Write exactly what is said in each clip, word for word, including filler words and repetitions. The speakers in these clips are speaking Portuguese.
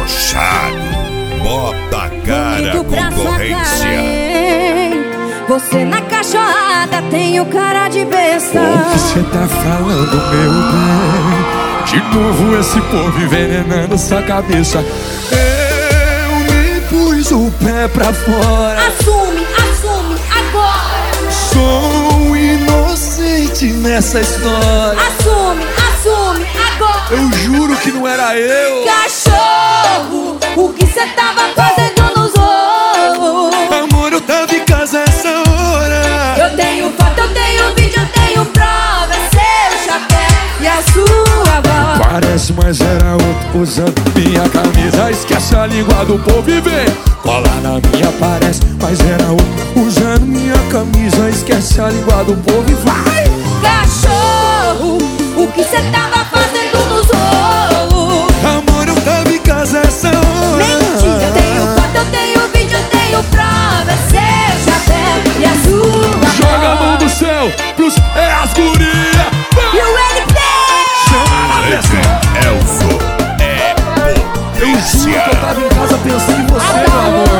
debochado, bota a cara a concorrência. Você na cachorrada tem o cara de besta. O que cê tá falando, meu bem? De novo esse povo envenenando sua cabeça. Eu nem pus o pé pra fora. Assume, assume, agora. Sou inocente nessa história. Assume, assume, agora. Eu juro que não era eu. Cachorro, o que cê tava fazendo nos ovos? Amor, eu tava em casa essa hora. Eu tenho foto, eu tenho vídeo, eu tenho prova. É seu chapéu e a sua voz. Parece, mas era outro usando minha camisa. Esquece a língua do povo e vem. Cola na minha, parece, mas era outro usando minha camisa. Esquece a língua do povo e vai. Cachorro, o que cê tava fazendo nos ovos? Amor, eu tava em casa essa hora. Mentira, eu tenho foto, eu tenho vídeo, eu tenho prova. É seu chapéu e a sua voz. Joga a mão do céu pros é as guria. E o L P Chama na pressão. Elzo é Eu juro que eu potência. tava em casa pensando em você, meu amor.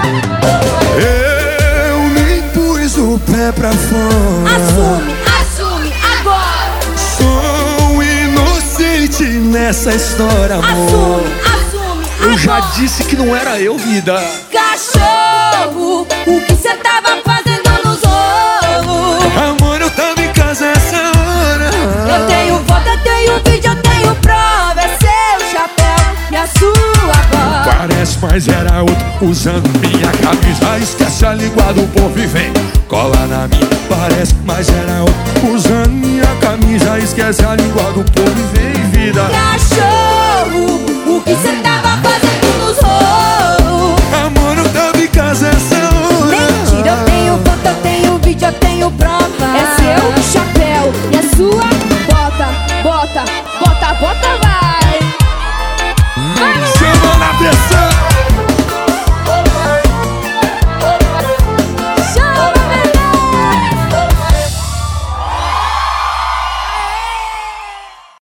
Eu nem pus o pé pra fora. Assume, assume, agora. Sou inocente nessa história, amor. Assume, assume, Eu já agora. disse que não era eu, vida. Cachorro, o que cê tava fazendo nos ovos? Amor, eu tava em casa essa hora. Eu tenho foto, eu tenho vídeo, eu tenho prova. É seu chapéu e a sua voz. Parece, mas era outro usando minha camisa. Esquece a língua do povo e vem. Cola na minha. Parece, mas era outro usando minha camisa. Esquece a língua do povo